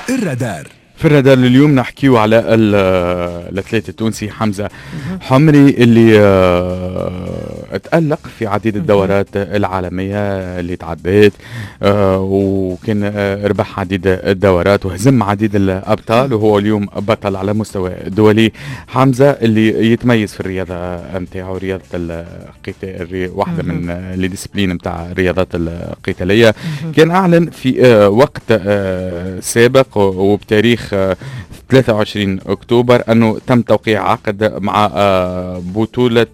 الرادار. في الرادار اليوم نحكيو على الأثليت التونسي حمزة حمري اللي تألق في عديد الدورات العالمية اللي تعدت، وكان ربح عديد الدورات وهزم عديد الأبطال، وهو اليوم بطل على مستوى دولي. حمزة اللي يتميز في الرياضة متاعو، رياضة القتال، واحدة من الديسبلين متاع الرياضات القتالية. كان أعلن في وقت سابق وبتاريخ 23 أكتوبر أنه تم توقيع عقد مع بطولة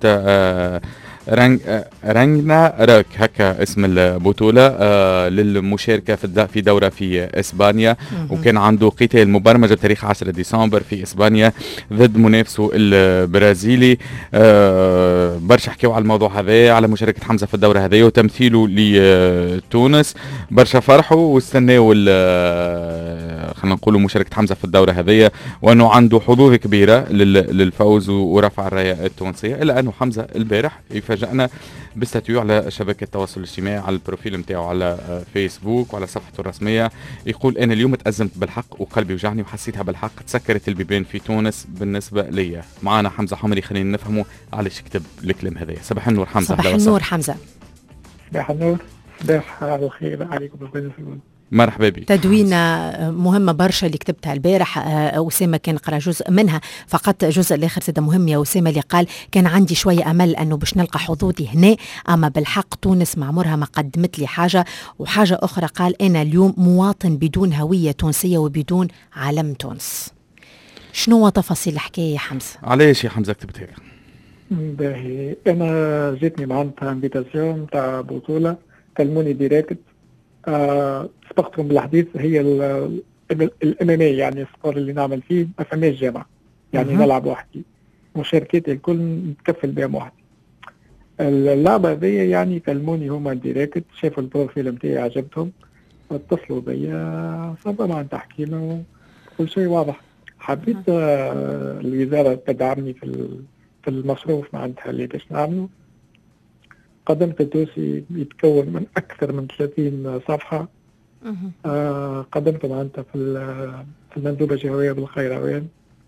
رانجنا راك، هكا اسم البطولة، للمشاركة في دورة في إسبانيا. وكان عنده قتال مبرمج بتاريخ 10 ديسمبر في إسبانيا ضد منافسه البرازيلي. برشا حكيوا على الموضوع هذا، على مشاركة حمزة في الدورة هذه وتمثيله لتونس. برشا فرحوا واستناوا خلينا نقولوا مشاركة حمزة في الدورة هذه، وأنه عنده حظوظ كبيرة للفوز ورفع الراية التونسية. إلا أنه حمزة البارح يفاجأنا بستاتيو على شبكة التواصل الاجتماعي، على البروفيل متاعه على فيسبوك وعلى صفحته الرسمية، يقول أنا اليوم تأزمت بالحق وقلبي وجعني وحسيتها بالحق، تسكرت البيبان في تونس بالنسبة لي. معنا حمزة حمري، خلينا نفهمه علاش كتب الكلام هذا. صباح النور حمزة. صباح النور حمزة. صباح النور، صباح على الخير عليكم بالبنزول. مرحبا بك. تدوينة مهمة برشا اللي كتبتها البارح. أسامة كان قرأ جزء منها فقط، جزء الآخر سيدة مهم يا أسامة، اللي قال كان عندي شوية أمل أنه باش نلقى حظوظي هنا، أما بالحق تونس مع عمرها ما قدمت لي حاجة. وحاجة أخرى قال أنا اليوم مواطن بدون هوية تونسية وبدون علم تونس. شنو تفاصيل الحكاية يا حمزة؟ علاش يا حمزة كتبت هيك؟ باهي، أنا جيتني معناتها انفيتاسيون تاع بطولة، كلموني ديريكت. سبقتهم بالحديث، هي الامامي يعني السبور اللي نعمل فيه ما فماش جامعة، يعني نلعب وحدي، مشاركتي الكل نتكفل بها وحدي. اللعبة هذه يعني كلموني هما ديريكت، شافوا البروفيل متاعي عجبتهم، اتصلوا بيا صبا معناتها حكينا كل شيء واضح. حبيت الوزارة تدعمني في المصروف معناتها اللي باش نعمله. قدمت الدوسي يتكون من أكثر من 30 صفحة. قدمت معناتها في المندوبة الجهوية بالقيروان.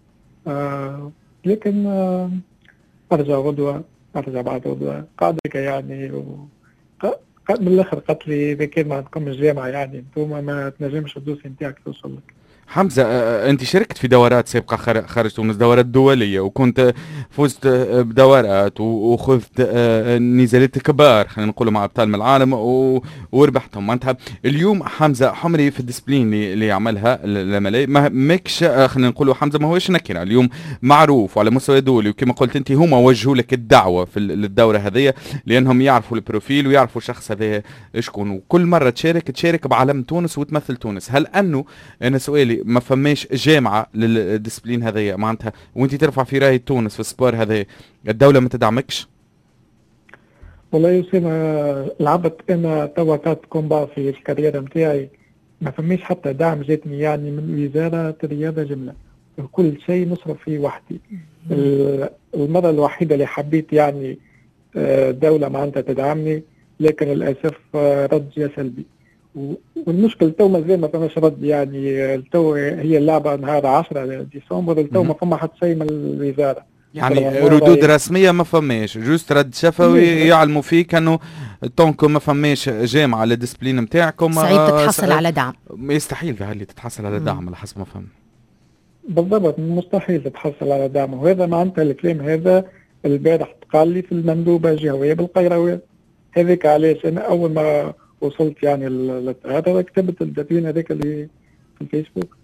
لكن أرجع غدوة، أرجع بعد غدوة، قاعدة يعني من الآخر قالت لي إذا كان ما عندكم الجامعة يعني أنتم ما تنجمش الدوسي نتاعك توصل لك. حمزة، أنت شاركت في دورات سابقة خارج تونس، دورات دولية، وكنت فزت بدورات وخذت نزالات كبار خلينا نقول مع أبطال من العالم وربحتهم. معناتها اليوم حمزة حمري في الديسبلين اللي عملها العملية ماكش خلينا نقولوا حمزة ما هوش نكرة، اليوم معروف وعلى مستوى دولي، وكما قلت أنت هما وجهوا لك الدعوة في الدورة هذه لأنهم يعرفوا البروفيل ويعرفوا الشخص هذا شكون، وكل مرة تشارك بعلم تونس وتمثل تونس. هل أنه أنا سؤالي ما فماش جامعة للديسبلين هذه معناتها وانت ترفع في راية تونس في السبور هذا، الدولة ما تدعمكش؟ والله يا أسامة، لعبت أنا توا كات كومبا في الكاريرة متاعي، ما فماش حتى دعم جاتني يعني من وزارة الرياضة جملة، وكل شيء نصرف فيه وحدي. المرة الوحيدة اللي حبيت يعني دولة معناتها تدعمني، لكن للأسف رد جاء سلبي. والمشكلة تو مازال ما فماش رد، يعني تو هي اللعبة نهار 10 ديسمبر، تو ما فما حتى شيء من الوزارة، يعني ردود رسمية ما فماش، جوست رد شفوي يعلموا فيك انه طونكم ما فماش جامعة للديسبلين نتاعكم صعيب تتحصل على دعم. يستحيل اللي تتحصل على دعم على حسب ما فهم. بالضبط، مستحيل تتحصل على دعم، وهذا معناتها الكلام هذا البارح قال لي في المندوبة الجهوية بالقيروان. هذيك علاش انا اول ما وصلت يعني هذا كتبت الدفين هذاك اللي في الفيسبوك.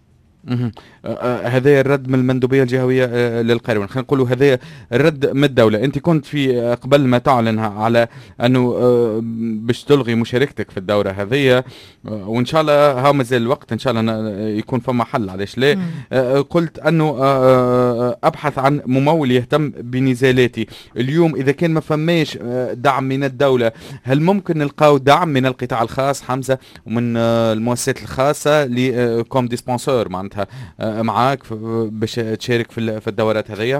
هذا الرد من المندوبية الجهوية للقيروان، خلينا نقولوا هذا الرد من الدولة. انت كنت في قبل ما تعلن على انه باش تلغي مشاركتك في الدورة هذه، وان شاء الله ها مازال الوقت ان شاء الله يكون فما حل، علاش لا؟ قلت انه ابحث عن ممول يهتم بنزالاتي. اليوم اذا كان ما فماش دعم من الدولة، هل ممكن نلقاو دعم من القطاع الخاص حمزة ومن المؤسسات الخاصة كوم دي سبونسور معناتها معاك باش تشارك في الدورات هذيا؟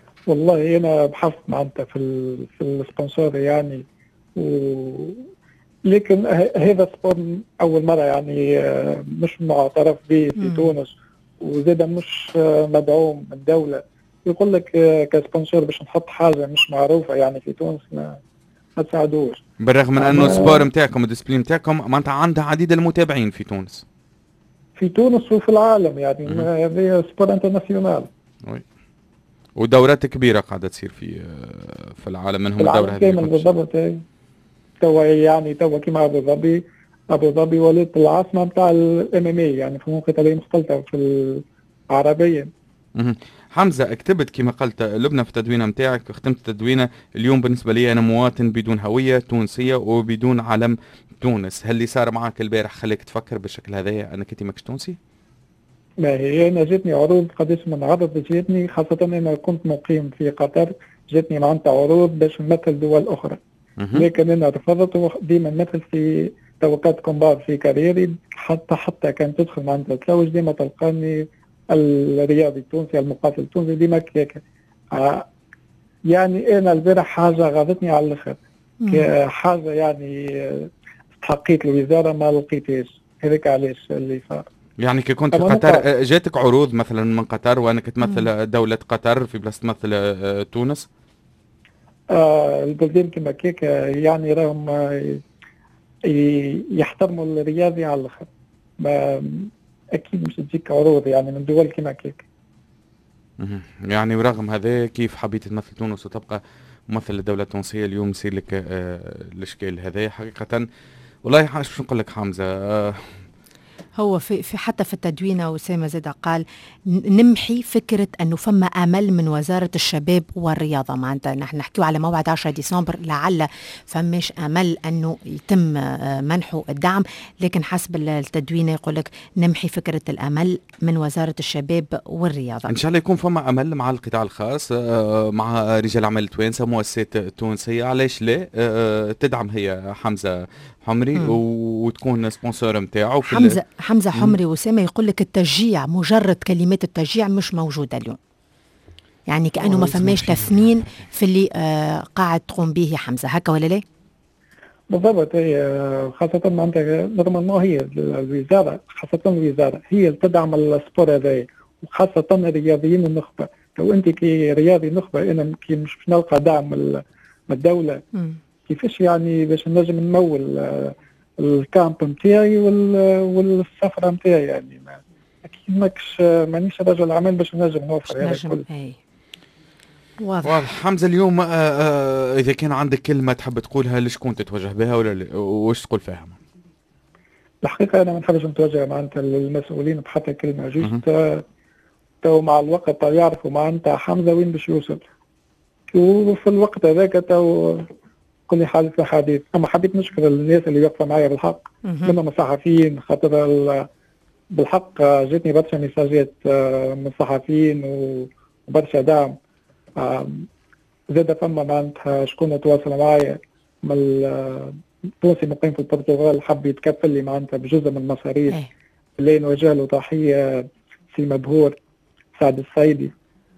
والله انا بحثت معناتها في السبونسور يعني، لكن هذا سبور أول مرة يعني مش معترف به في تونس، وزاد مش مدعوم من الدولة. يقول لك كسبونسور باش نحط حاجة مش معروفة يعني في تونس ما تساعدوش. بالرغم من انه السبور نتاعكم الديسبلين نتاعكم معناتها عندها عديد المتابعين في تونس. في تونس وفي العالم يعني هذه سبور انترناسيونال. وي. ودورات كبيرة قاعدة تصير في العالم، منهم الدورة هذه بالضبط. توا يعني كيما ابو ظبي ولات العاصمة نتاع الام ام اي يعني فنون قتالية مختلطة في العربية. حمزة، كتبت كما قلت لبنى في التدوينة متاعك، ختمت التدوينة اليوم بالنسبة لي أنا مواطن بدون هوية تونسية وبدون علم تونس. هل اللي صار معك البارح خليك تفكر بالشكل هذا أنك أنت ماكش تونسي؟ ما هي أنا جاتني عروض قداش من عرض جاتني، خاصة أنا كنت مقيم في قطر، جاتني معناتها عروض باش نمثل دول أخرى. لكن أنا رفضت، ديما نمثل في توقعات كومبار في كاريري، حتى كان تدخل معناتها تلوج ديما تلقاني الرياضي التونسي المقاتل التونسي ديما كيك. يعني أنا البارح حاجة غاضتني على الآخر، حاجة يعني استحقيت الوزارة ما لقيتهاش. هذاك علاش اللي صار. يعني كي كنت في قطر جاتك عروض مثلا من قطر وانك تمثل دولة قطر في بلاصة تمثل تونس؟ البلدان كما كيك يعني راهم يحترموا الرياضي على الاخر، اكيد مش تجيك عروض يعني من دول كما كيك. يعني ورغم هذا كيف حبيت تمثل تونس وتبقى ممثل الدولة التونسية اليوم يصير لك الاشكال هذا حقيقة؟ والله شو نقول لك حمزة، هو في حتى في التدوينة وسامة زيد قال نمحي فكرة أنه فما أمل من وزارة الشباب والرياضة. معناتها نحن نحكيو على موعد 10 ديسمبر، لعل فماش أمل أنه يتم منحه الدعم، لكن حسب التدوينة يقول لك نمحي فكرة الأمل من وزارة الشباب والرياضة. إن شاء الله يكون فما أمل مع القطاع الخاص، مع رجال أعمال توانسة، مؤسسات تونسية، علاش لا تدعم هي حمزة حمري وتكون سبونسور متاعه. حمزة حمري وسامة يقول لك التشجيع، مجرد كلمات التشجيع مش موجودة اليوم، يعني كأنه ما فماش تثمين في اللي قاعد تقوم به حمزة، هكا ولا لا؟ بالضبط. هي خاصة معناتها نورمالمون هي الوزارة، خاصة الوزارة هي اللي تدعم السبور هذا، وخاصة الرياضيين النخبة. لو أنت كي رياضي نخبة أنا كي مش نلقى دعم من الدولة كيفاش يعني باش نجم نمول الكامب نتاعي والسفرة نتاعي؟ يعني أكيد مانيش رجل عمل باش نجم نوفر هذا الكل. واضح. حمزة اليوم إذا كان عندك كلمة تحب تقولها لشكون تتوجه بها ولا وش تقول فيها؟ الحقيقة أنا ما نحبش نتوجه معناتها للمسؤولين بحتى كلمة، جوست تو مع الوقت يعرفوا معناتها حمزة وين باش يوصل، وفي الوقت هذاك تو كل حال في حديث. أما حبيت نشكر الناس اللي واقفة معايا بالحق، منهم الصحفيين، خاطر بالحق جاتني برشا ميساجات من الصحفيين وبرشا دعم. زاد فما معناتها شكون تواصل معايا من التونسي مقيم في البرتغال حب يتكفل لي معناتها بجزء من المصاريف اللي نوجه له تحية سي مبهور سعد السيدي.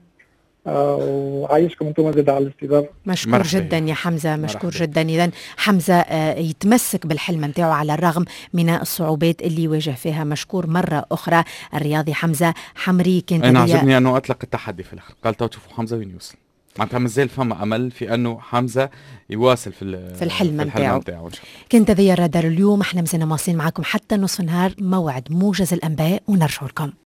وعايشكم انتم زاد على الاستضافه. مشكور جدا يا حمزه، مشكور جدا. اذا حمزه يتمسك بالحلم نتاعو على الرغم من الصعوبات اللي يواجه فيها. مشكور مره اخرى الرياضي حمزه حمري. كانت انا عجبني انه اطلق التحدي في الاخر، قال تشوفوا حمزه وين يوصل. معناتها مازال فما امل في انه حمزه يواصل في الحلم نتاعو ان شاء الله. كانت هذه الرادار اليوم، احنا مازلنا مواصلين معكم حتى نصف النهار، موعد موجز الانباء ونرجع لكم.